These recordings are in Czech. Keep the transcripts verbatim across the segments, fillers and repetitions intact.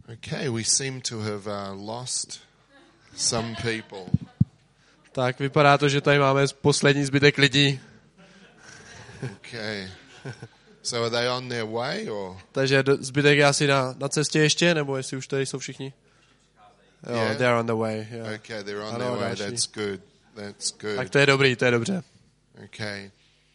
Okay, we seem to have uh, lost some people. Tak vypadá to, že tady máme poslední zbytek lidí. Okay. So are they on their way or? Takže zbytek je asi na, na cestě ještě, nebo jestli už tady jsou všichni? Jo, Yeah. they're on the way. Yeah. Okay, they're on Ano, their way. další. That's good. That's good. Tak to je dobrý, to je dobře. Okay.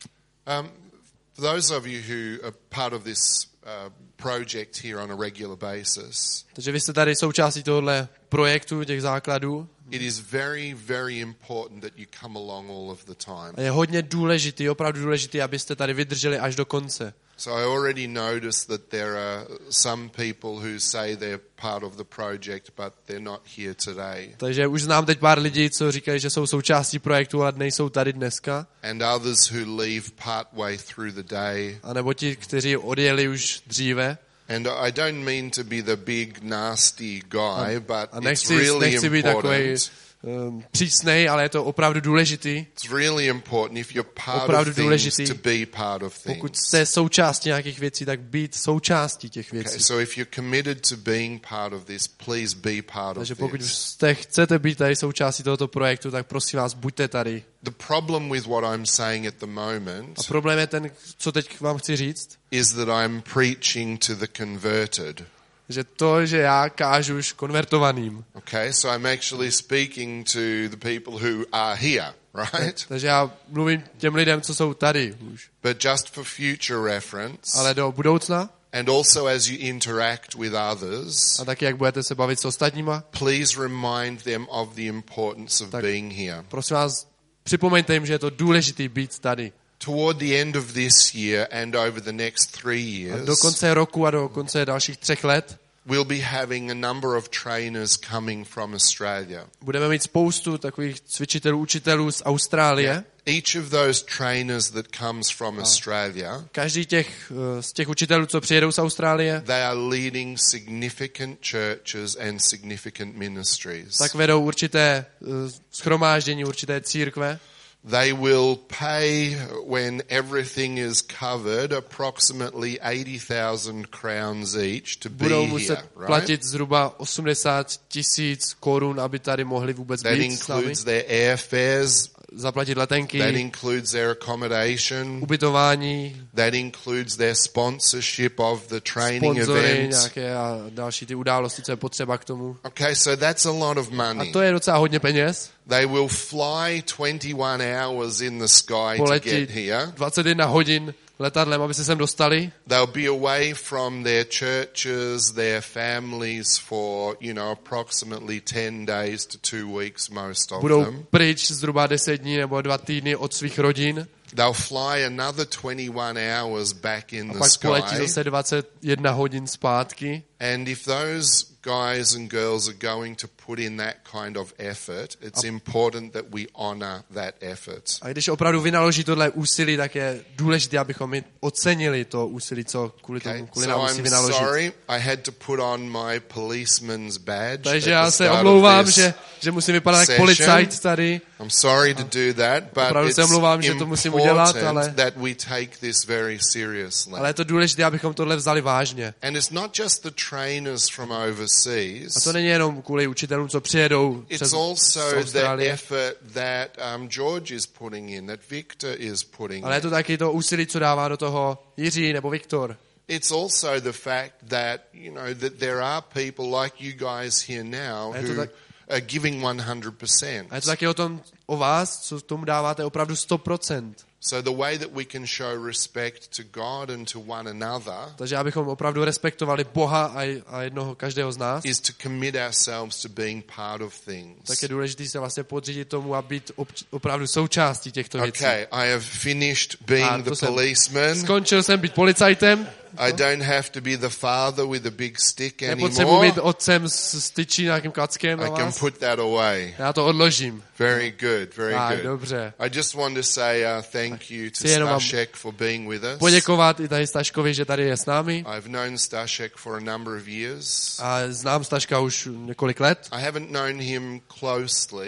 Um, for those of you who are part of this uh, project here on a regular basis, Takže vy jste tady součástí tohohle projektu, těch základů. it is very, very important that you come along all of the time. A je hodně důležitý, opravdu důležitý, abyste tady vydrželi až do konce. So I already noticed that there are some people who say they're part of the project, but they're not here today. Takže už znám teď pár lidí, co říkají, že jsou součástí projektu, ale nejsou tady dneska. And others who leave part way through the day. A nebo ti, kteří odjeli už dříve. And I don't mean to be the big nasty guy, but A it's nechci, really nechci být takový important. um, přísnej, ale je to opravdu důležitý. It's really important if you're part Opravdu of things důležitý. to be part of Pokud things. jste součástí nějakých věcí, tak být součástí těch Okay, věcí. so if you're committed to being part of this, please be part of Takže pokud this. jste, chcete být tady součástí tohoto projektu, tak prosím vás, buďte tady. The problem with what I'm saying at the A moment problém je ten, co teď vám chci říct, is that I'm preaching to the converted. že to, že já kážu už konvertovaným. Okay, so I'm actually speaking to the people who are here, right? Takže já mluvím těm lidem, co jsou tady už. But just for future reference, Ale do budoucna and also as you interact with others, a taky, jak budete se bavit s ostatníma, please remind them of the importance of Tak. being here. prosím vás, připomeňte jim, že je to důležitý být tady. Toward the end of this year and over the next three A years, do konce roku a do konce dalších třech let we'll be having a number of trainers coming from Australia. budeme mít spoustu takových cvičitelů, učitelů z Austrálie. Each of those trainers that comes from Australia, Každý těch, eh, z těch učitelů, co přijedou z Austrálie, they are leading significant churches and significant ministries. tak vedou určité eh, shromáždění, určité církve. They will pay, when everything is covered, approximately eighty thousand crowns each to be Budou muset here, right? platit zhruba osmdesát tisíc korun, aby tady mohli vůbec That být s námi. includes their airfares, Zaplatit that letenky, includes their accommodation, ubytování, that includes their sponsorship of the training sponzory, events. nějaké a další ty události, co je potřeba k tomu. Okay, so that's a lot of A money. to je docela hodně peněz. They will fly twenty-one hours in the sky to Poletit get here. dvacet jedna hodin letadlem, aby se sem dostali. They'll be away from their churches, their families for, you know, approximately ten days to two weeks, most of Budou them. pryč zhruba deset dní nebo dva týdny od svých rodin. They'll fly another twenty-one hours back in A the pak poletí sky. zase dvacet jedna hodin zpátky. And if those guys and girls are going to put in that kind of effort, it's important that we honor that effort. A když opravdu vynaloží tohle úsilí, tak je důležité, abychom my ocenili to úsilí, co kvůli tomu, Okay, kvůli so nám musí I'm vynaložit. sorry, I had to put on my policeman's badge. Takže at the já se start of omlouvám, this. že, že musím vypadat jako session. policajt tady. I'm sorry to do that, but Opravdu it's se omlouvám, že to musím udělat, important ale- that we take this very seriously. Ale je to důležité, abychom tohle vzali vážně. And it's not just the trainers from overseas. A to není jenom kvůli učitelům, co přijedou přes It's also z the Austrálie, effort that um, George is putting in, that Victor is putting ale je to in. taky to úsilí, co dává do toho Jiří nebo Viktor. It's also the fact that, you know, that there are people like you guys here now A je to who tak- are giving one hundred percent. A je to taky o tom, o vás, co tomu dáváte opravdu sto procent. So the way that we can show respect to God and to one another Takže abychom opravdu respektovali Boha a, a jednoho, každého z nás, is to commit ourselves to being part of things. tak je důležité se vlastně podřídit tomu a být obč- opravdu součástí těchto věcí. Okay, I have finished A being to the jsem- policeman. Skončil jsem být policajtem, I don't have to be the father with a big stick nepotřebuji anymore. být otcem s styčí nějakým klackem na I can vás. put that away. Já to odložím. Very good, very Tak, good. dobře. I just want to say uh, thank you to Chci jenom vám Stashek for being with us. Poděkovat i tady Staškovi, že tady je s námi. I've known Stashek for a number of years. A znám Staška už několik let. I haven't known him closely,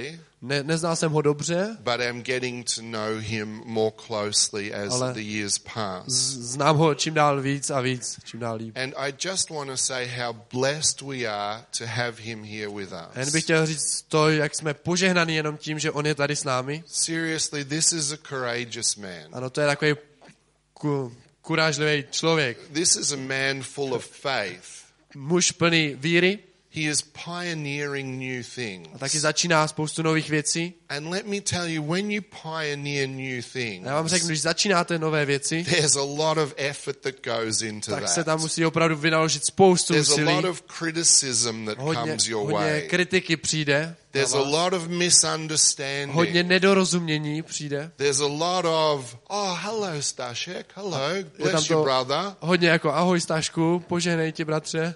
Ne, neznal jsem ho dobře, but I'm getting to know him more closely as Ale the years pass. z- znám ho čím dál víc a víc, čím dál líp. And I just want to say how blessed we are to have him here with A jen us. bych chtěl říct to, jak jsme požehnaní jenom tím, že on je tady s námi. Seriously, this is a courageous man. Ano, to je takový ku, kurážlivý člověk. This is a man full of faith. Muž plný víry He is pioneering new a things. taky začíná spoustu nových věcí. And let me tell you, when you pioneer new things, A já vám řeknu, když začínáte nové věci, there's a lot of effort that goes into tak se tam that. musí opravdu vynaložit spoustu There's a úsilí. lot of criticism that Hodně, comes your hodně way. kritiky přijde. There's a lot of misunderstanding. Hodně nedorozumění přijde. There's a lot of, oh, hello, Stashek. Hello. Je tam Bless you, to brother. hodně jako ahoj Stašku, požehnej ti bratře.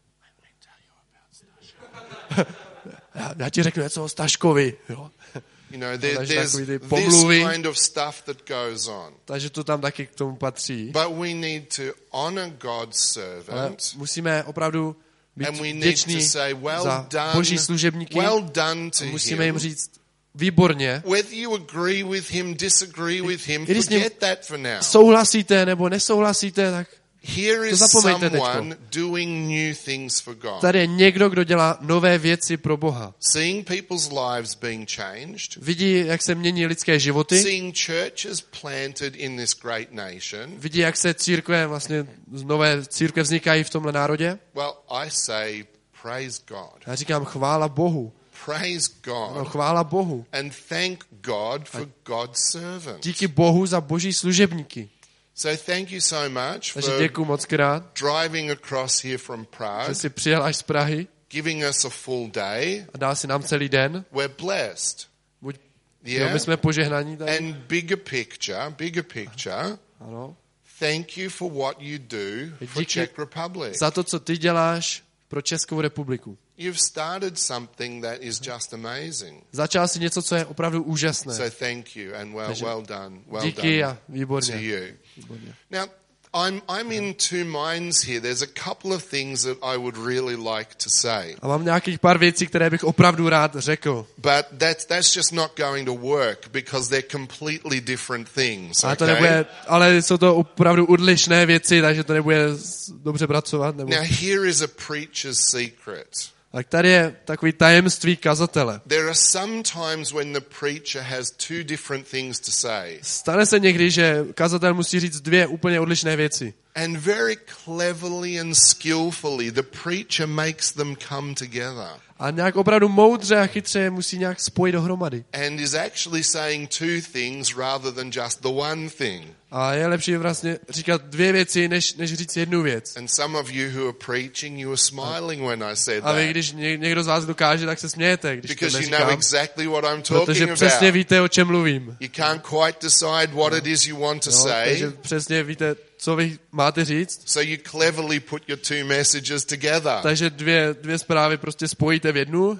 já, já ti řeknu něco o Staškovi. Jo. You know, there, Takže there's takový ty this pomluvy. kind of stuff that goes on. Takže to tam taky k tomu patří. But we need to honor God's Ale servant. musíme opravdu být And we need to vděční say, well za done, boží služebníky. well done to A musíme jim him. říct výborně. Whether you agree with him, disagree with him, I když s ním forget that for now. Souhlasíte nebo nesouhlasíte, tak Here to is zapomeňte teďko. someone doing new things for God. tady je někdo, kdo dělá nové věci pro Boha. Seeing people's lives being changed. Vidí, jak se mění lidské životy. Seeing churches planted in this great nation. Vidí, jak se církve, vlastně nové církve vznikají v tomhle národě. Well, I say praise God. Já říkám chvála Bohu. Praise No, God. chvála Bohu. And thank God for God's servant. Díky Bohu za boží služebníky. So thank you so much Takže for děkuji moc krát, driving across here from že Prague, jsi přijel až z Prahy giving us a full day. a dal si nám celý den. We're blessed. Buď, jo, Yeah? my jsme požehnaní tady. And bigger picture, bigger picture, Ano. thank you for what you do for Díky Czech Republic. za to, co ty děláš pro Českou republiku. You've started something that is just amazing. Začal si něco, co je opravdu úžasné. So thank you and well, Takže well done. Well díky done a výborně. to you. výborně. Now, I'm, I'm in two minds here. There's a couple of things that I would really like to say. A mám nějakých pár věcí, které bych opravdu rád řekl. But that's, that's just not going to work because they're completely different things. Ale, to Okay? nebude, ale jsou to opravdu odlišné věci, takže to nebude s- dobře pracovat. Nebo... Now, here is a preacher's secret. Tak tady je takový tajemství kazatele. There are some times when the preacher has two different things to say. Stane se někdy, že kazatel musí říct dvě úplně odlišné věci. And very cleverly and skillfully, the preacher makes them come together. A nějak opravdu moudře a chytře je musí nějak spojit dohromady. And is actually saying two things rather than just the one thing. A je lepší vlastně říkat dvě věci, než, než říct jednu věc. And some of you who are preaching, you were smiling when I said A vy, that. když ně, někdo z vás dokáže, tak se smějete, když to Because you know neříkám. exactly what I'm Protože talking přesně about. víte, o čem mluvím. You can't quite decide what it is you want to Jo, takže say. přesně víte, co vy máte říct. So you cleverly put your two messages together. Takže dvě, dvě zprávy prostě spojíte v jednu.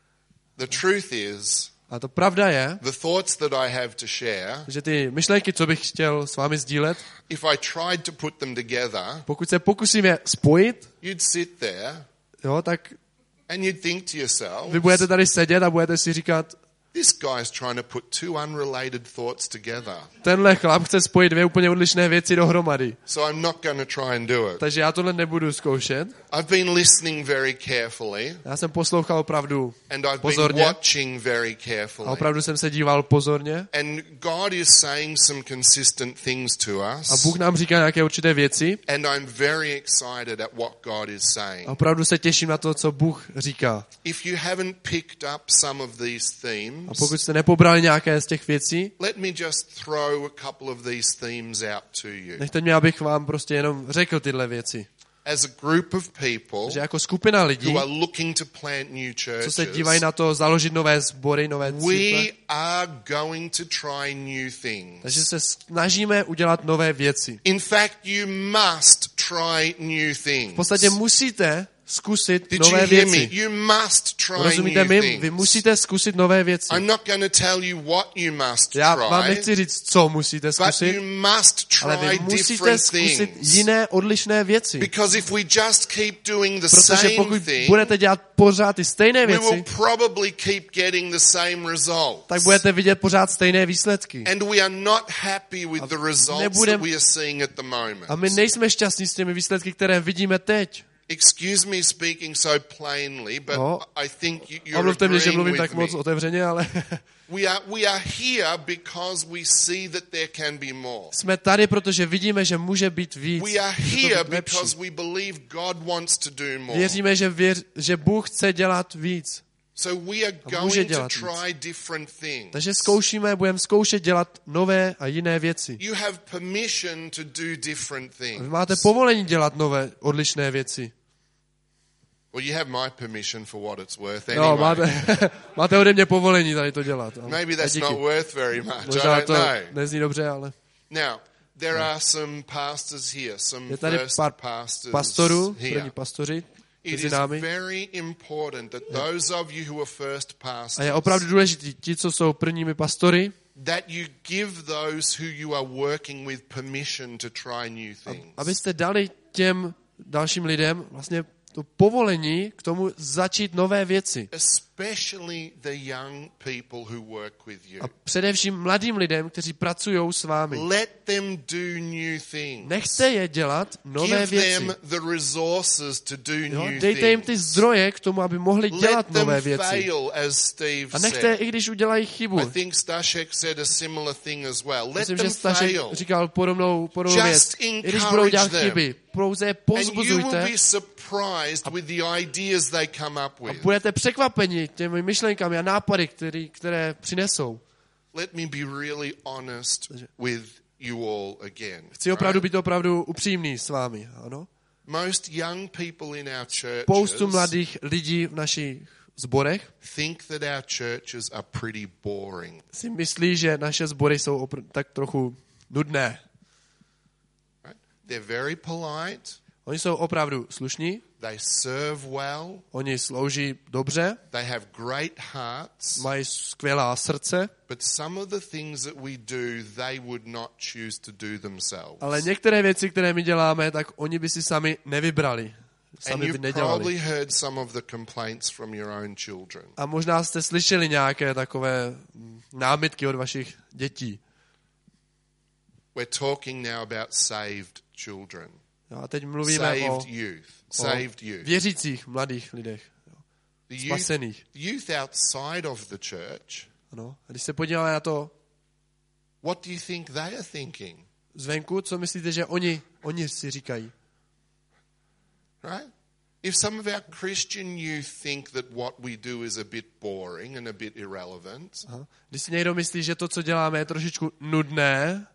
The truth is, A to pravda je, the thoughts that I have to share, že ty myšlenky, co bych chtěl s vámi sdílet, if I tried to put them together, pokud se pokusíme spojit, you'd sit there jo, tak and you'd think to yourself, vy budete tady sedět a budete si říkat, this guy's trying to put two unrelated thoughts together. tenhle chlap chce spojit dvě úplně odlišné věci dohromady. So I'm not going to try and do it. Takže já tohle nebudu zkoušet. I've been listening very carefully Já jsem poslouchal opravdu and I've been pozorně watching very a carefully. opravdu jsem se díval pozorně. And God is saying some consistent things to A us. Bůh nám říká nějaké určité věci. And I'm very excited at what God is A saying. opravdu se těším na to, co Bůh říká. If you haven't picked up some of these themes, A pokud jste nepobrali nějaké z těch věcí, let me just throw a couple of these themes out to you. nechte mě, abych vám prostě jenom řekl tyhle věci. As a group of people Že jako skupina lidí, who are looking to plant new co se churches, dívají na to založit nové sbory, nové we církve, are going to try new things. takže se snažíme udělat nové věci. In fact, you must try new V things. podstatě musíte zkusit Did nové you hear me? věci. You must try Rozumíte new mi? things. Vy musíte zkusit nové věci. I'm not going to tell you what you must Já vám try, nechci říct, co musíte but zkusit, you must ale try vy musíte different zkusit things. jiné odlišné věci. Because if we just keep doing the Protože same pokud thing, budete dělat pořád ty stejné we will věci, probably keep getting the same results. tak budete vidět pořád stejné výsledky. And we are not happy with the results nebudem- that we are seeing at the moment. A my nejsme šťastní s těmi výsledky, které vidíme teď. Excuse me speaking so plainly, but No. I think you- you're Omluvte mě, že agreeing mluvím with tak me. moc otevřeně, ale We are, we are here because we see that there can be more. jsme tady, protože vidíme, že může být víc. We are Může to here být lepší. because we believe God wants to do more. Věříme, že, věř, že Bůh chce dělat víc. So we are A může going to dělat try different things. Takže zkoušíme, budeme zkoušet dělat nové a jiné věci. You have permission to do different Vy things. máte povolení dělat nové, odlišné věci. Well, you have my permission for what it's worth No, anyway. máte, máte ode mě povolení tady to dělat. ale- Maybe a that's díky. not worth very much. I Možná don't to know. nezní dobře, ale Now, there are some pastors here, some je tady first pár pastors pastorů, první here. pastoři It mezi is námi. very important that those of you who are first A je pastors, opravdu důležité, ti, co jsou prvními pastory, that you give those who you are working with permission to try new things. abyste dali těm dalším lidem vlastně to povolení k tomu začít nové věci. Especially the young people who work with you. A především mladým lidem, kteří pracují s vámi. Let them do new things. Nechte je dělat nové Give věci. them the resources to do Jo, new dejte jim ty things. zdroje k tomu, aby mohli Let dělat them nové věci. fail, as Steve A nechte, said. i když udělají chybu. I think Stashek said a similar thing as well. Let Myslím, them že Stašek fail. říkal podobnou, podobnou věc. Just I když budou dělat encourage them. chyby, pouze je And you will povzbuzujte be surprised with the ideas they come up a with. budete překvapeni těmi myšlenkami a nápady, který, které přinesou. Let me be really honest with you all again. Chci opravdu right? být opravdu upřímný s vámi. Ano? Most young people in our Spoustu churches mladých lidí v našich sborech think that our churches are pretty boring. si myslí, že naše sbory jsou opr- tak trochu nudné. Right? They're very polite. Oni jsou opravdu slušní, They serve well. oni slouží dobře, They have great hearts. mají skvělá srdce, But some of the things that we do, they would not choose to do themselves. ale některé věci, které my děláme, tak oni by si sami nevybrali. And Sami by you've nedělali. probably heard some of the complaints from your own children. A možná jste slyšeli nějaké takové mm, námitky od vašich dětí. We're talking now about saved children. Jo, a teď mluvíme o, Saved youth. o Saved youth. věřících mladých lidech, jo, The youth, spasených. youth outside of the church, Ano. A když se podíváme na to what do you think they are thinking? zvenku, co myslíte, že oni, oni si říkají? Right? If some of our Christian youth think that what we do is a bit boring and a bit irrelevant, Aha. Když si někdo myslí, že to, co děláme, je trošičku nudné,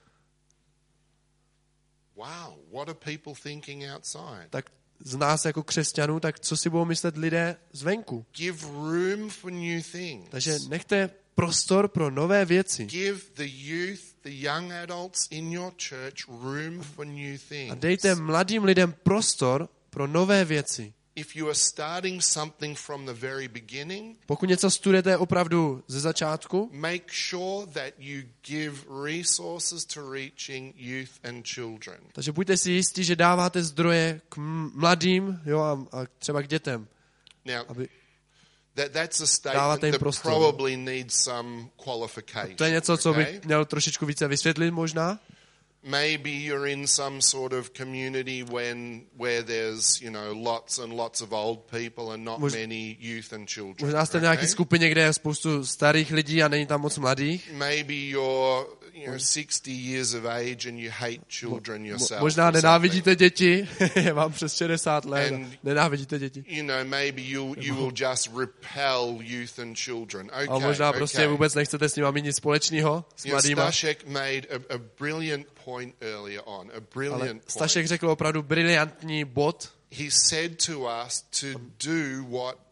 wow, what are people thinking outside? tak z nás jako křesťanů, tak co si budou myslet lidé zvenku? Give room for new things. Takže nechte prostor pro nové věci. Give the youth, the young adults in your church room for new A things. dejte mladým lidem prostor pro nové věci. If you are starting something from the very beginning, Pokud něco studujete opravdu ze začátku, make sure that you give resources to reaching youth and children. takže buďte si jistí, že dáváte zdroje k m- mladým, jo, a, a třeba k dětem. Now, Aby, that, that's a statement Dáváte jim that prostor. probably needs some qualification. to je něco, co okay? bych měl trošičku více vysvětlit možná. Maybe you're in some sort of community when where there's, you know, lots and lots of old people and not Mož- many youth and children. Možná jste v nějaké okay? skupině, kde je spoustu starých lidí a není tam moc mladých. Maybe you're, you know, sixty years of age and you hate children Mo- yourself. Možná or nenávidíte děti, je vám přes šedesát let, And- a nenávidíte děti. something. You know, maybe you you will just repel youth and children. Okay, A možná prostě okay. vůbec nechcete s nimi mít nic společného, s You know, mladýma. Stashek made a, a brilliant point earlier on. A Ale brilliant point. Stašek řekl opravdu briliantní bod. He said to us to do what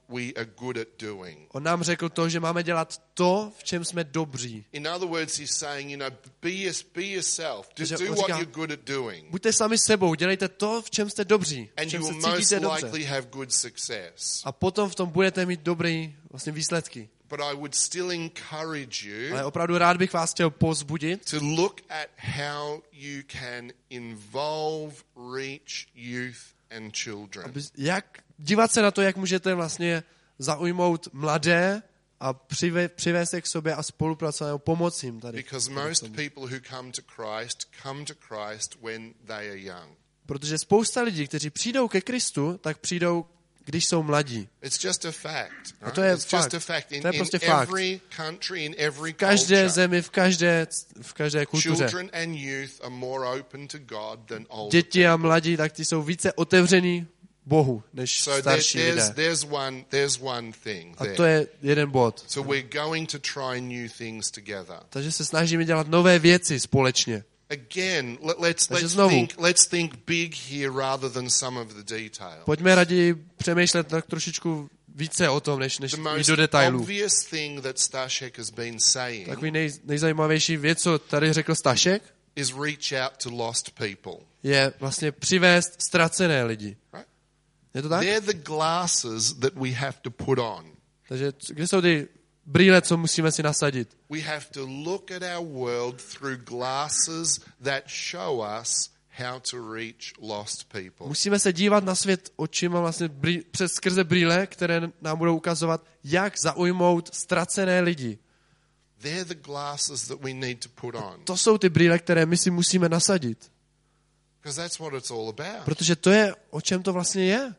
we are good at doing. On nám řekl to, že máme dělat to, v čem jsme dobří. In other words, he's saying, you know, be, your, be yourself. Just Takže do on what říká, you're good at doing. Buďte sami sebou, dělejte to, v čem jste dobří, v And čem you se will most cítíte dobře. likely have good success. A potom v tom budete mít dobrý vlastně výsledky. But I would still encourage you Ale opravdu rád bych vás chtěl povzbudit, to look at how you can involve, reach youth and children. aby, jak dívat se na to, jak můžete vlastně zaujmout mladé a přive, přivést je k sobě a spolupracovat nebo pomoci jim tady. Because most people who come to Christ come to Christ when they are young. Protože spousta lidí, kteří přijdou ke Kristu, tak přijdou, když jsou mladí. It's just a fact. A to je It's fakt. just a fact. In, To je prostě in fakt. every country, in every V každé culture, zemi, v každé, v každé kultuře. children and youth are more open to God than older. Děti a mladí, tak ty jsou více otevření Bohu, než So there, starší there's, lidé. there's, one, there's one thing A there. to je jeden bod. So we're going to try new things together. Takže se snažíme dělat nové věci společně. Again, let, let's, Takže let's, znovu. think, let's think big here rather than some of the details. Pojďme raději přemýšlet tak trošičku více o tom, než, než The jít most do detailů. obvious thing that Stashek has been saying Takový nej, nejzajímavější věc, co tady řekl Stašek, is reach out to lost people. je vlastně přivést ztracené lidi. Right? Je to tak? They're the glasses that we have to put on. Takže c- kde jsou ty brýle, co musíme si nasadit? We have to look at our world through glasses that show us how to reach lost people. Musíme se dívat na svět očima vlastně brý, přes skrze brýle, které nám budou ukazovat, jak zaujmout ztracené lidi. They're the glasses that we need to put on. To jsou ty brýle, které my si musíme nasadit. Because that's what it's all about. Protože to je, o čem to vlastně je.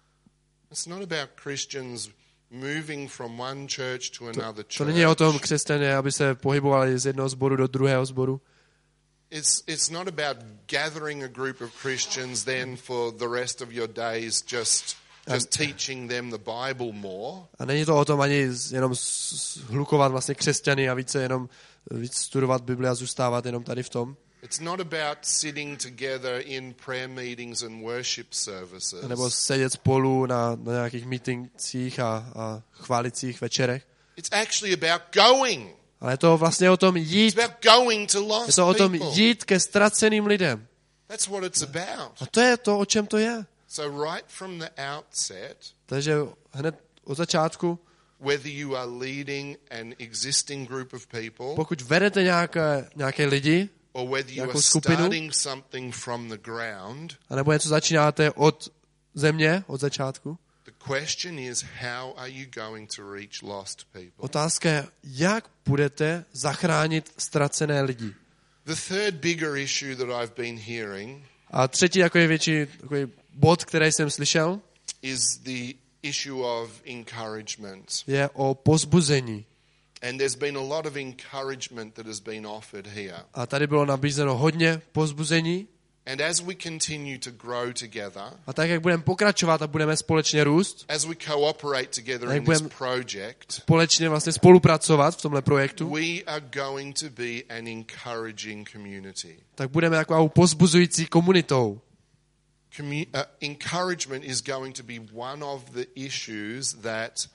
It's not about Christians moving from one church to another To není o tom church. křesťané, aby se pohybovali z jednoho sboru do druhého sboru. It's, it's not about gathering a group of Christians then for the rest of your days just, just teaching them the Bible more. A není to o tom ani jenom hlukovat vlastně křesťany a více jenom víc studovat Bibli a zůstávat jenom tady v tom. It's not about sitting together in prayer meetings and worship services. Nebo sedět spolu na, na nějakých meetingcích a, a chválicích večerech. It's actually about going. Ale je to vlastně o tom jít, It's about going to je lost to o tom people. jít ke ztraceným lidem. That's what it's about. A to je to, o čem to je. So right from the outset, Takže hned od začátku, whether you are leading an existing group of people pokud vedete nějaké, nějaké lidi, or whether you nějakou are skupinu, starting something from the ground, anebo něco začínáte od země, od začátku, the question is, how are you going to reach lost people? otázka je, jak budete zachránit ztracené lidi. The third bigger issue that I've been hearing A třetí takový větší takový bod, který jsem slyšel, is the issue of encouragement. je o pozbuzení. And there's been a lot of encouragement that has been offered here. A tady bylo nabízeno hodně pozbuzení. And as we continue to grow together, A tak, jak budeme pokračovat a budeme společně růst, as we cooperate together Jak in this budem- project, společně vlastně spolupracovat v tomhle projektu, we are going to be an encouraging community. tak budeme takovou pozbuzující komunitou. Commu- uh, encouragement is going to be one of the issues that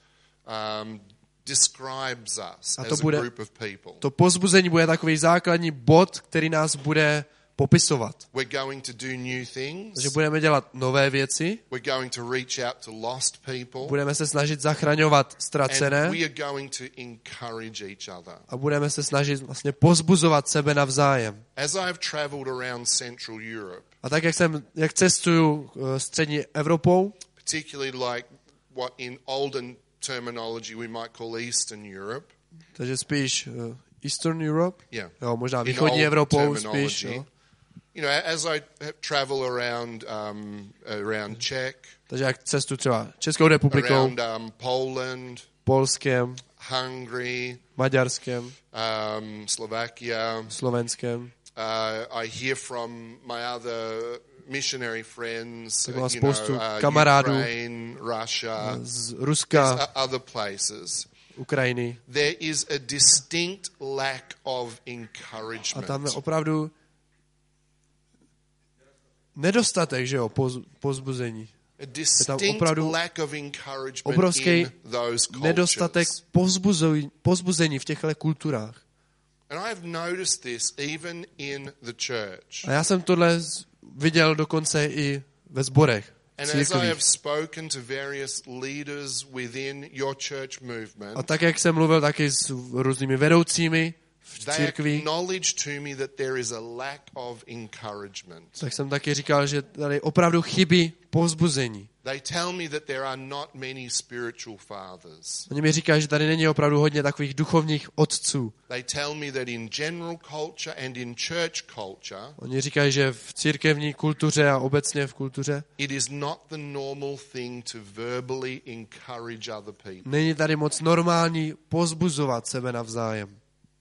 um, describes us A to as a bude- group of people. To pozbuzení bude takový základní bod, který nás bude popisovat. We're going to do new things. Takže budeme dělat nové věci, We're going to reach out to lost people. budeme se snažit zachraňovat And ztracené we are going to encourage each other. a budeme se snažit vlastně pozbuzovat sebe navzájem. As I've traveled around Central Europe, A tak, jak jsem, jak cestuju uh, střední Evropou, particularly like what in olden terminology we might call Eastern Europe, takže spíš uh, Eastern Europe, yeah, jo, možná in východní old Evropou spíš, terminology. jo. You know, as I have travel around um, around Czech, Takže jak cestu třeba Českou republikou, around um, Poland, Polskem, Hungary, Maďarskem, um, Slovakia, Slovenskem, uh, I hear from my other missionary friends, Tak uh, mám you spoustu know, uh, kamarádů Ukraine, Russia, z there's Ruska, o- other places. Ukrajiny. There is a distinct lack of A encouragement. tam je opravdu nedostatek, že jo, poz, pozbuzení. A distinct lack of encouragement obrovský in those nedostatek cultures. povzbuzení, povzbuzení v těchto kulturách. And I have noticed this even in the church. A já jsem tohle viděl dokonce i ve sborech. And as I have spoken to various leaders within your church movement, A tak, jak jsem mluvil taky s různými vedoucími v they církvi, acknowledge to me that there is a lack of encouragement. tak jsem taky říkal, že tady opravdu chybí povzbuzení. They tell me that there are not many spiritual fathers. Oni mi říkají, že tady není opravdu hodně takových duchovních otců. They tell me that in general culture and in church culture, Oni říkají, že v církevní kultuře a obecně v kultuře it is not the normal thing to verbally encourage other people. není tady moc normální povzbuzovat sebe navzájem.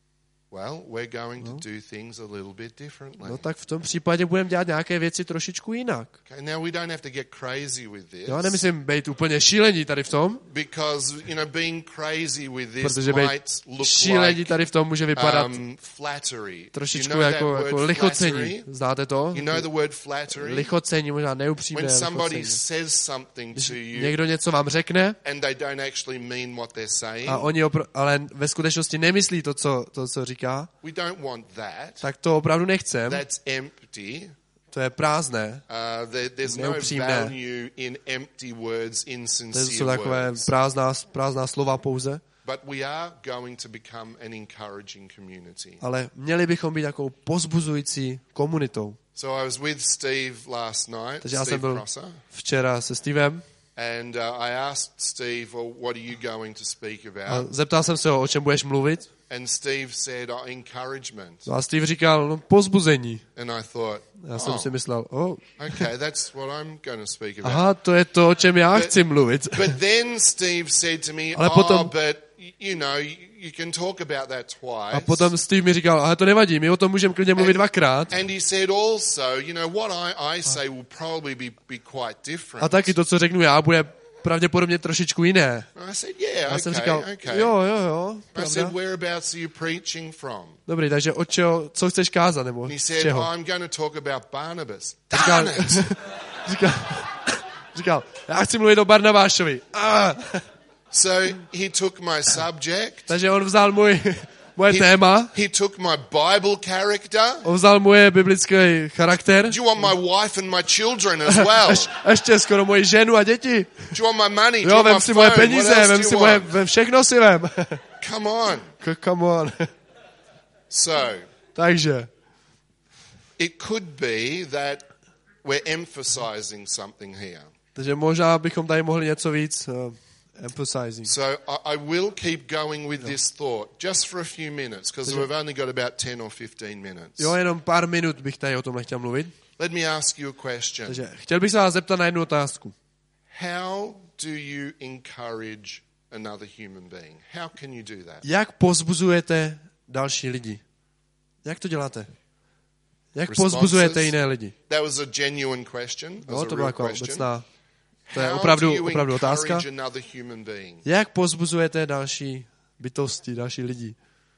Well, we're going to do things a little bit differently. No tak v tom případě budeme dělat nějaké věci trošičku jinak. Okay, now we don't have to get crazy with this. Jo, nemyslím být úplně šílení tady v tom, Because, you know, being crazy with this protože might být look šílení like tady v tom může vypadat um, flattery. trošičku you know jako, that jako word lichocení. flattery? Znáte to? You know the word flattery? Lichocení, možná neupřímné When somebody lichocení. says something Když to you někdo něco vám řekne, and they don't actually mean what they're saying, a oni opr- ale ve skutečnosti nemyslí to, co, to, co říká, we don't want that. tak to opravdu nechcem. That's empty. To je prázdné. Uh, there, there's no Neupřímné. value in empty words, To insincere jsou takové words. prázdná, prázdná slova pouze. But we are going to become an encouraging community. Ale měli bychom být takovou pozbuzující komunitou. So I was with Steve last night, Takže já Steve jsem byl Prosser, včera se Stevem and uh, I asked Steve, well, what are you going to speak a about? zeptal jsem se ho, o čem budeš mluvit. And Steve said, oh, encouragement. No a Steve říkal, no, pozbuzení. And I thought, Já jsem oh, si myslel, oh, okay, that's what I'm going to speak about. aha, to je to, o čem já But- chci mluvit. But then Steve said to me, Ale oh, potom- but, you know, you, you can talk about that twice. A potom Steve mi říkal, ale to nevadí, my o tom můžeme klidně mluvit dvakrát. And he said also, you know, what I, I say will probably be, be quite different. A taky to, co řeknu já, bude pravděpodobně trošičku jiné. And I said, yeah, Já jsem okay, říkal, okay. jo, jo, jo, I said, pravda. whereabouts are you preaching from? Dobrý, takže od čeho, co chceš kázat, nebo And he z said, čeho? oh, I'm going to talk about Barnabas. Říkal, Darn it! říkal, říkal, já chci mluvit o Barnabášovi. Ah. So he took my subject. Takže on vzal můj, moje He, téma, he took my Bible character. on vzal moje biblický charakter, Do you want my wife and my children as well? Ješ, ještě skoro moji ženu a děti. Do you want my money? Do you Jo, want vem my si moje phone? What peníze, else vem do si you moje, want? vem všechno si vem. Come on. Come on. So Takže, it could be that we're emphasizing something here. takže možná bychom tady mohli něco víc uh, emphasizing. So I, I will keep going with this thought just for a few minutes because we've only got about ten or fifteen minutes. Jo, jenom pár minut bych tady o tomhle chtěl mluvit. Let me ask you a question. Takže chtěl bych se vás zeptat na jednu otázku. How do you encourage another human being? How can you do that? Jak pozbuzujete další lidi? Jak to děláte? Jak Responses? pozbuzujete jiné lidi? That was a genuine question. That Jo, was a to byla real taková question. obecná. To je How do opravdu, you opravdu otázka. encourage another human being? Jak pozbuzujete další bytosti, další lidi?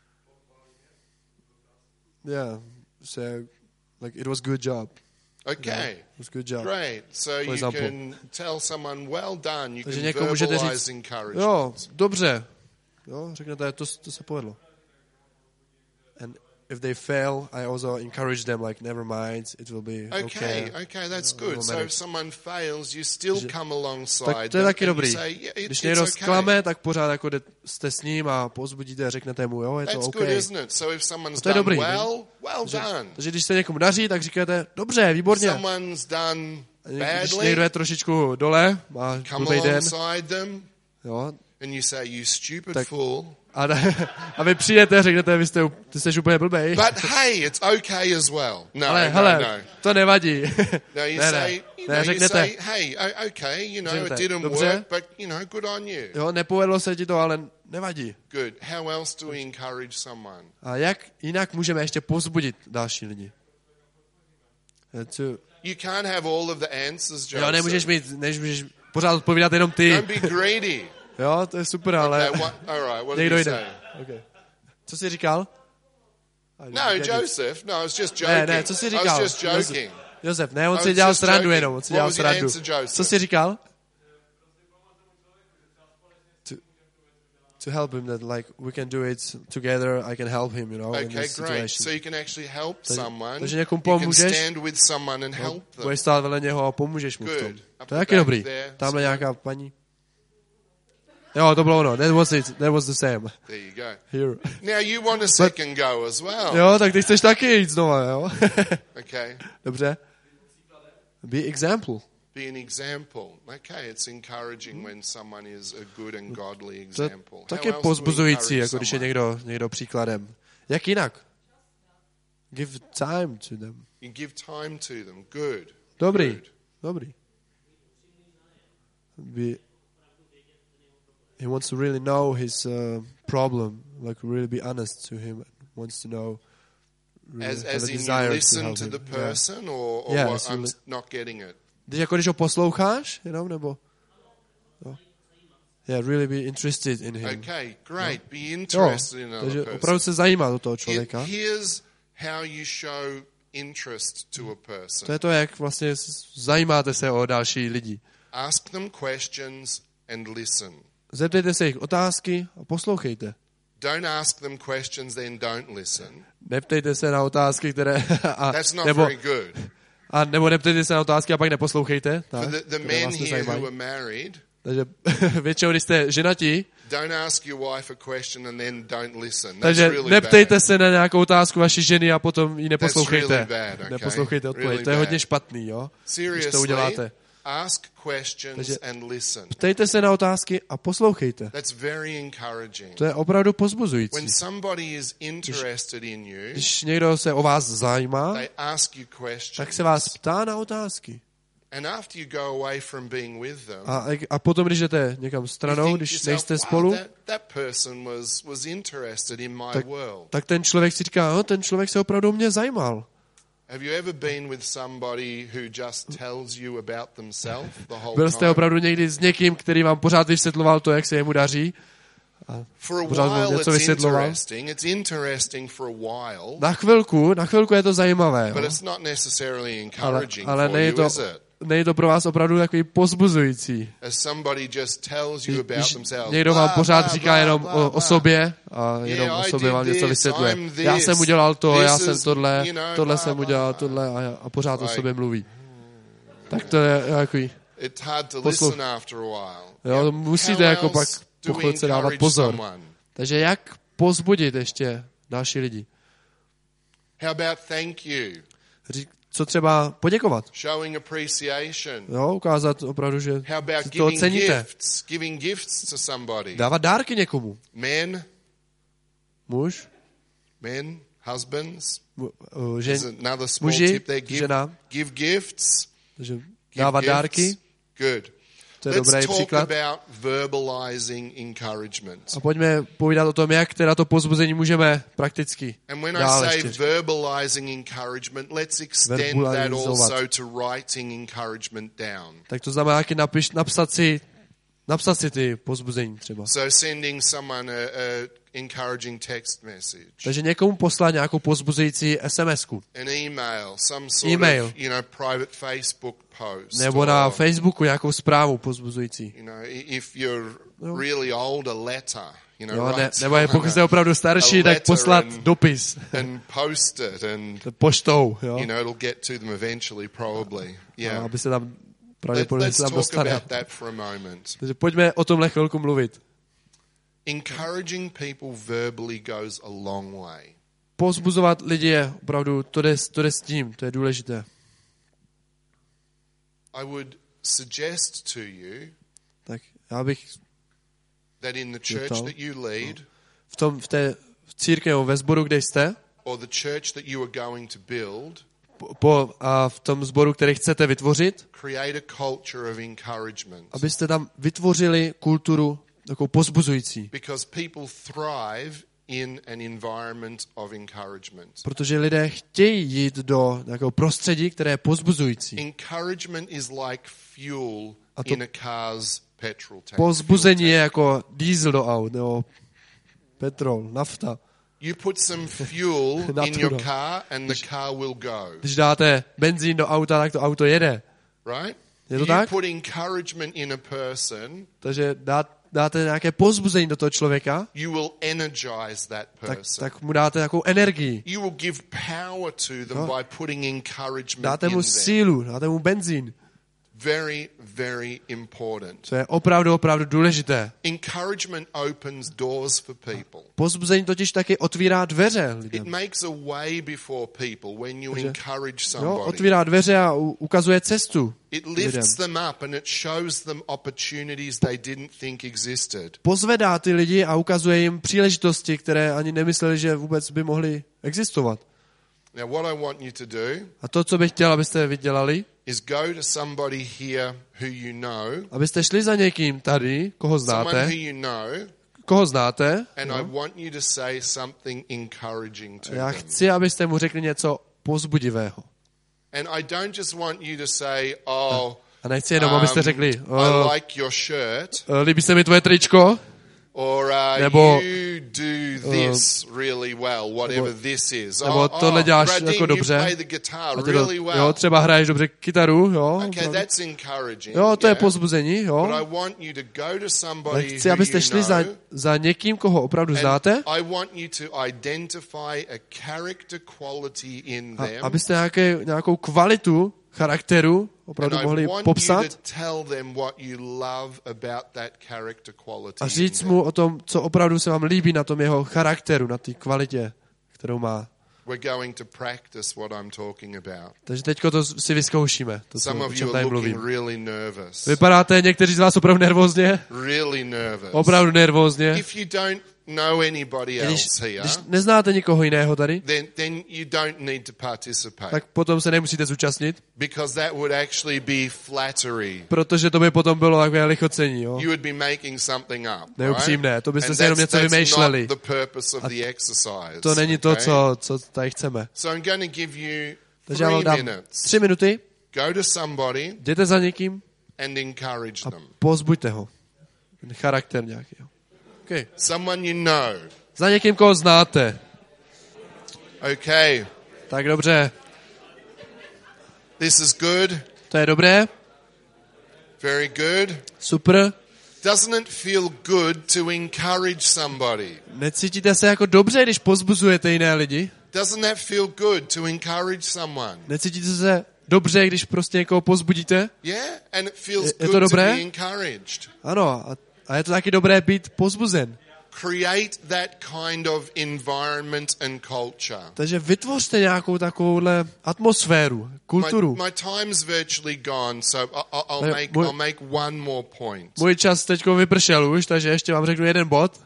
Yeah, so like it was good job. Okay. It was good job. Great. So you example. can tell someone, well done. You Takže can někomu můžete verbalize říct, encouragement. jo, dobře. Jo, řeknete, to, to se povedlo. And if they fail, I also encourage them like, never mind, it will be Okay, okay. okay, that's Uh, good. we'll So manage. if someone fails, you still Takže- come alongside Tak to je them taky and you dobrý. say, yeah, it, Když it's někdo okay. zklame, tak pořád jako jde- jste s ním a pozbudíte a řeknete mu, jo, je to That's OK. good, isn't it? So if someone's To je done dobrý, well, well Takže, done. takže když se někomu daří, tak říkáte, dobře, výborně. Someone's done Když badly, někdo je trošičku dole, má come blbý den, alongside them jo, and you say, you stupid Tak- fool. a, a vy přijdete a řeknete, vy jste, ty jsi úplně blbej. But hey, it's okay as well. No, Ale no, hele, no. to nevadí. No, you ne, say, ne, you, ne, know, you řeknete, say, hey, o- okay, you know, it Řeknete, didn't dobře. work, but, you know, good on you. jo, nepovedlo se ti to, ale nevadí. Good. How else do we encourage someone? A jak jinak můžeme ještě povzbudit další lidi? To, You can't have all of the answers, jo, Joseph. nemůžeš mít, nemůžeš pořád odpovídat jenom ty. Don't be greedy. Jo, to je super, ale Okay, what, all right, what did někdo you jde. say? Okay. Co jsi říkal? No, Joseph, no, I was just Ne, joking. ne, co jsi I říkal? was just joking. Josef, ne, on I si was dělal just srandu joking. jenom, on si What dělal was your srandu. answer, Joseph? Co jsi říkal? To, to help him that like we can do it together, I can help him, you know, in Okay, this great. situation. So you can actually help Takže- someone. takže někomu You can pomůžeš. stand with someone and help them. Budeš stát vedle něho a pomůžeš mu v tom. Good. Up To the je taky back dobrý. there, Tamhle someone. nějaká paní. Jo, to bylo ono. That was it. That was the same. There you go. Here. Now you want a second go as well. Jo, tak ty chceš taky jít znova, jo? Okay. Dobře. Be example. Be an example. Okay, it's encouraging when someone is a good and godly To je example. How taky else do we pozbuzující, encourage jako když je someone? někdo, někdo příkladem. Jak jinak? Give time to them. You give time to them. Good. Dobrý. Good. Dobrý. Be, he wants to really know his uh, problem, like really be honest to him, wants to know, really As, have as a in you desire to listen help to him. the Yeah. person, or, or Yeah, what? so I'm li- not getting it. Když jako když ho posloucháš, jenom, nebo? Jo. Yeah, really be interested in him. Okay, great. Be Jo, interested in takže another opravdu person. se zajímá do toho Here- člověka. Here's how you show interest to a To person. je to, jak vlastně s- zajímáte se o další lidi. Ask them questions and listen. Zeptejte se jich otázky a poslouchejte. Don't ask them questions, then don't listen. Neptejte se na otázky, které... A, That's not nebo, very good. a nebo neptejte se na otázky a pak neposlouchejte. Tak, For the, the které men vás here nezajímají. who are married, Takže většinou, když jste ženatí, don't ask your wife a question and then don't listen. That's takže really neptejte bad. se na nějakou otázku vaší ženy a potom ji neposlouchejte. really bad, okay? Neposlouchejte odpověď. Really To je bad. hodně špatný, jo? Když to Seriously, uděláte. ask questions Takže- and listen. Ptejte se na otázky a poslouchejte. That's very encouraging. To je opravdu pozbuzující. When somebody is interested in you, Když někdo se o vás zajímá, they ask you questions. tak se vás ptá na otázky. And after you go away from being with them, A, a potom, když jdete někam you stranou, think to když yourself, nejste wow, spolu, that, that person was, was interested in my tak, world. tak ten člověk si říká, no, ten člověk se opravdu mě zajímal. Have you ever been with somebody who just tells you about themselves the whole Byl jste time? opravdu někdy s někým, který vám pořád vysvětloval to, jak se jemu daří? For a pořád vám while něco it's vysvětloval? interesting. It's interesting for a while, Na chvilku, na chvilku je to zajímavé, but jo? it's not necessarily ale, encouraging ale for není you, to, is it? není to pro vás opravdu takový pozbuzující. As somebody just tells you about Když themselves. někdo vám blah, pořád blah, říká blah, jenom blah, o, o blah. sobě a jenom Yeah, o I sobě did vám něco this, vysvětluje. I'm Já this, jsem udělal to, this já jsem is, tohle, you know, tohle blah, jsem blah, udělal, blah. tohle a, a pořád o Like- sobě mluví. Tak to je takový. It's hard to Poslouch- listen after a while. Jo, Now, musíte how jako pak else po do we chvilce dávat encourage pozor. someone? Takže jak pozbudit ještě další lidi? How about thank you? Řík, co třeba poděkovat? Showing appreciation. Jo, ukázat opravdu, že How about si toho giving ceníte. gifts? Giving gifts to somebody. Dávat dárky někomu. Men, Muž, men, husbands. mu- uh, There's žen, another small muži, tip there. Give, žena. give gifts. Takže Give dávat gifts. dárky, Good. to je Let's dobrý talk příklad. about verbalizing encouragement. A pojďme povídat o tom, jak teda to pozbuzení můžeme prakticky And when I dál say ještě. verbalizing encouragement, let's extend that Verbalizovat. also to writing encouragement down. Tak to znamená taky napiš, napsat si napsat si ty pozbuzení třeba. So sending someone a, a encouraging text message, Takže někomu poslat nějakou pozbuzující SMSku. an email, some sort Email. of, you know, private Facebook post. Nebo na or, Facebooku nějakou zprávu pozbuzující. you know, i- if you're No. really old, a letter, you know, Jo, ne, write nebo je, pokud jste someone opravdu starší, a tak letter poslat and- dopis. a- and post it, and Poštou, jo. you know it'll get to them eventually, probably. A Yeah. aby se tam Let, pravděpodobně se let's tam talk dostane. about that for a moment. Takže pojďme o tomhle chvilku mluvit. Encouraging people verbally goes a long way. Pozbuzovat lidi je opravdu, to jde, to jde s tím, to je důležité. I would suggest to you Tak já bych that in the church to. that you lead, v tom, v té v církvi nebo ve sboru, kde jste, or the church that you are going to build, po, po, a v tom sboru, který chcete vytvořit, create a culture of encouragement. abyste tam vytvořili kulturu takovou pozbuzující. Because people thrive in an environment of encouragement. Protože lidé chtějí jít do takového prostředí, které je pozbuzující. Encouragement is like fuel A to in a car's petrol tank. Pozbuzení fuel je tank. jako diesel do aut, nebo petrol, nafta. You put some fuel in your car and the car will go. Když dáte benzín do auta, tak to auto jede. Right? Je to You tak? put encouragement in a person, Takže dá, dáte nějaké povzbuzení do toho člověka, you will energize that tak, person. tak mu dáte takovou energii. You will give power to them No. by putting encouragement Dáte in mu them. sílu, dáte mu benzín. Very, very important. To je opravdu, opravdu důležité. Encouragement opens doors for people. Povzbuzení totiž taky otvírá dveře It lidem. makes a way before people when you Takže- encourage Jo, somebody. otvírá dveře a u- ukazuje cestu. It lidem. lifts them up and it shows them opportunities they didn't think existed. Pozvedá ty lidi a ukazuje jim příležitosti, které ani nemysleli, že vůbec by mohly existovat. Now, what I want you to do A to, co bych chtěl, abyste vy dělali, is go to somebody here who you know, abyste šli za někým tady, koho someone znáte, who you know, koho znáte, and I want you to say something encouraging to já them. chci, abyste mu řekli něco povzbudivého. And I don't just want you to say, oh, A nechci jenom, abyste um, řekli, I o, like your shirt, líbí se mi tvoje tričko, or uh, Nebo- you do this really well, whatever this is. nebo oh, tohle děláš Bradine, jako you dobře. play the guitar A ty really to, well. jo, třeba hraješ dobře kytaru, jo, Okay, opravdu. that's encouraging. Jo, to je yeah. povzbuzení, But I jo. want you to go to Ale somebody chci, who abyste you šli za, know, za někým, koho opravdu and znáte, I want you to identify a character quality in a them. abyste nějaké, nějakou kvalitu charakteru opravdu And I mohli want popsat you to tell them what you love about that character quality. a in říct them. mu o tom, co opravdu se vám líbí na tom jeho charakteru, na té kvalitě, kterou má. We're going to practice what I'm talking about. Takže teďko to si vyzkoušíme, to, co, Some o of you čem are tady looking mluvím. really nervous. Vypadáte někteří z vás opravdu nervózně? Really nervous. Opravdu nervózně. If you don't know anybody Když, else here, když neznáte nikoho jiného tady, then, then you don't need to participate. tak potom se nemusíte zúčastnit, Because that would actually be flattery. protože to by potom bylo takové lichocení, jo? You would be making something up, right? Neupřímné, to byste And si jenom that's, něco that's vymýšleli. not the purpose of the exercise. To není to, okay? co, co tady chceme. So I'm going to give you Takže já vám three dám minutes. tři minuty, Go to somebody jděte za někým and encourage a them. pozbuďte ho. Ten charakter nějaký. Jo. Okay. Someone you know. Za někým, koho znáte. Okay, Tak dobře, this is good. to je dobré, Very good. super. Doesn't it feel good to encourage somebody? Necítíte se jako dobře, když pozbuzujete jiné lidi? Doesn't that feel good to encourage someone? Necítíte se dobře, když prostě někoho pozbudíte? Yeah, and it feels Je- je to good to dobré? be encouraged. Ano, a, a je to taky dobré být pozbuzen. Create that kind of environment and culture. Takže vytvořte nějakou takovouhle atmosféru, kulturu. My, my time's virtually gone, so I- I- I'll Eh, make, můj- I'll make one more point. Můj čas teď vypršel už, takže ještě vám řeknu jeden bod.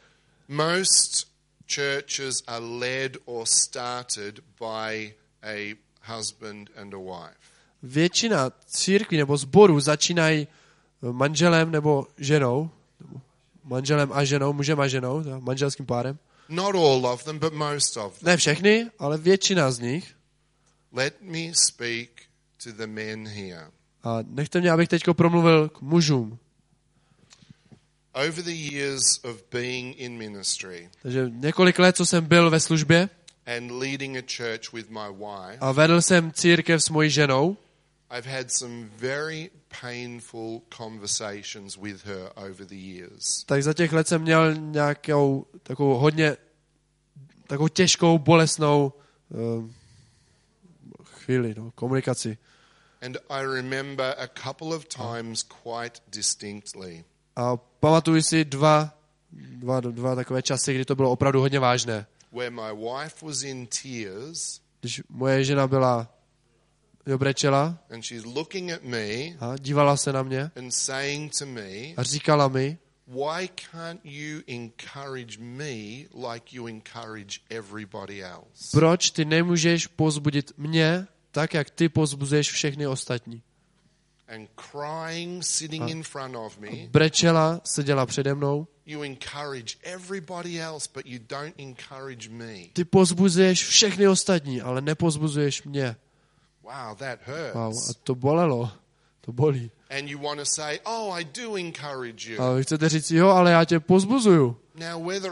Most churches are led or started by a husband and a wife. Většina církví nebo sborů začínají manželem nebo ženou, nebo manželem a ženou, mužem a ženou, teda manželským párem. Not all of them, but most of them. Ne všechny, ale většina z nich. Let me speak to the men here. A nechte mě, abych teď promluvil k mužům. Over the years of being in ministry Takže několik let, co jsem byl ve službě and leading a church with my wife, a vedl jsem církev s mojí ženou, I've had some very painful conversations with her over the years. tak za těch let jsem měl nějakou takovou hodně takovou těžkou, bolestnou uh, chvíli, no, komunikaci. And I remember a couple of times quite distinctly. A pamatuju si dva, dva, dva takové časy, kdy to bylo opravdu hodně vážné. Where my wife was in tears Když moje žena byla, jo, brečela and she's looking at me a dívala se na mě and saying to me, a říkala mi, why can't you encourage me like you encourage everybody else? proč ty nemůžeš pozbudit mě tak, jak ty pozbuzuješ všechny ostatní. And crying, sitting in front of me, Brečela, seděla přede mnou. you encourage everybody else, but you don't encourage me. Ty pozbuzuješ všechny ostatní, ale nepozbuzuješ mě. Wow, that hurts. Wow, a to bolelo. To bolí. And you want to say, oh, I do encourage you. A vy chcete říct, jo, ale já tě pozbuzuju. Now, whether I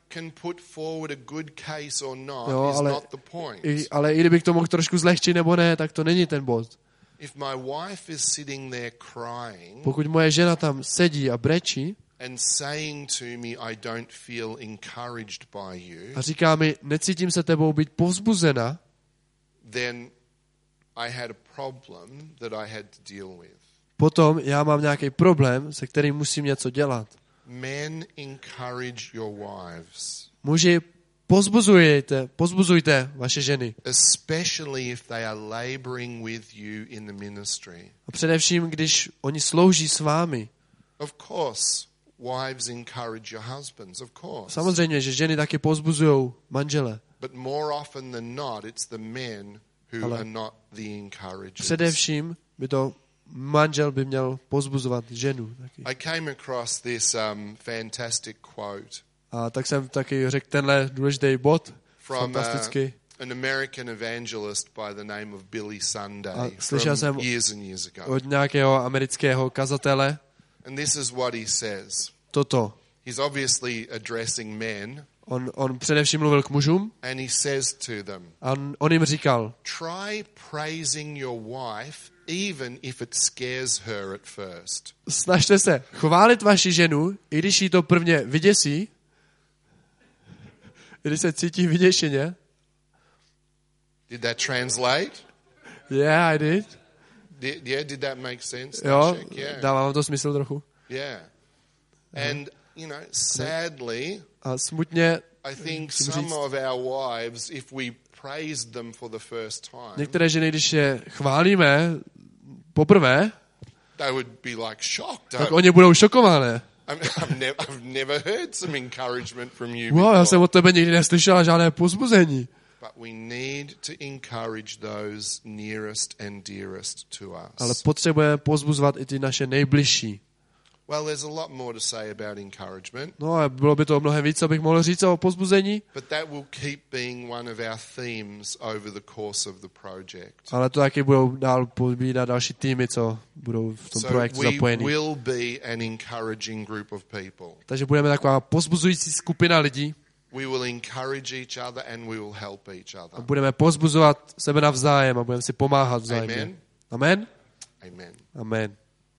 can put forward a good case or not Jo, is ale, not the point. i, ale i kdybych to mohl trošku zlehčit nebo ne, tak to není ten bod. If my wife is sitting there crying Pokud moje žena tam sedí a brečí and saying to me, I don't feel encouraged by you, a říká mi, necítím se tebou být povzbuzena, then I had a problem that I had to deal with. potom já mám nějaký problém, se kterým musím něco dělat. Men, encourage your wives, Muži, pozbuzujte, pozbuzujte vaše ženy. especially if they are laboring with you in the ministry. A především, když oni slouží s vámi. Of course, wives encourage your husbands, of course. Samozřejmě, že ženy taky pozbuzují manžele. But more often than not, it's the men who Ale are not the encouragers. Především by to manžel by měl pozbuzovat ženu. Taky. I came across this um, fantastic quote A tak jsem taky řekl tenhle důležitý bod, from uh, fantastický. an American evangelist by the name of Billy Sunday A slyšel jsem from years and years ago. od nějakého amerického kazatele And this is what he says. toto. He's obviously addressing men, On, on především mluvil k mužům and he says to them, a on, on jim říkal, try praising your wife even if it scares her at first. snažte se chválit vaši ženu, i když jí to prvně vyděsí, i když se cítí vyděšeně. Did that translate? Yeah, I did. Did, yeah, did that make sense? Jo, Stashek? Yeah. dává vám to smysl trochu. Yeah. And, you know, sadly, A smutně I think musím some říct, of our wives, if we praised them for the first time, některé ženy, když je chválíme poprvé, they would be like shocked. tak I've, oni budou šokované. I've, never, I've never heard some encouragement from you Wow, já before. jsem od tebe nikdy neslyšela žádné pozbuzení. But we need to encourage those nearest and dearest to us. Ale potřebujeme pozbuzovat i ty naše nejbližší. Well, there's a lot more to say about encouragement, No a bylo by to mnohem víc, abych mohl říct o pozbuzení, but that will keep being one of our themes over the course of the project. ale to taky budou dál pobídat další týmy, co budou v tom So projektu we zapojení. will be an encouraging group of people. Takže budeme taková pozbuzující skupina lidí We will encourage each other and we will help each a other. budeme pozbuzovat sebe navzájem a budeme si pomáhat vzájemně. Amen. Amen? Amen. Amen.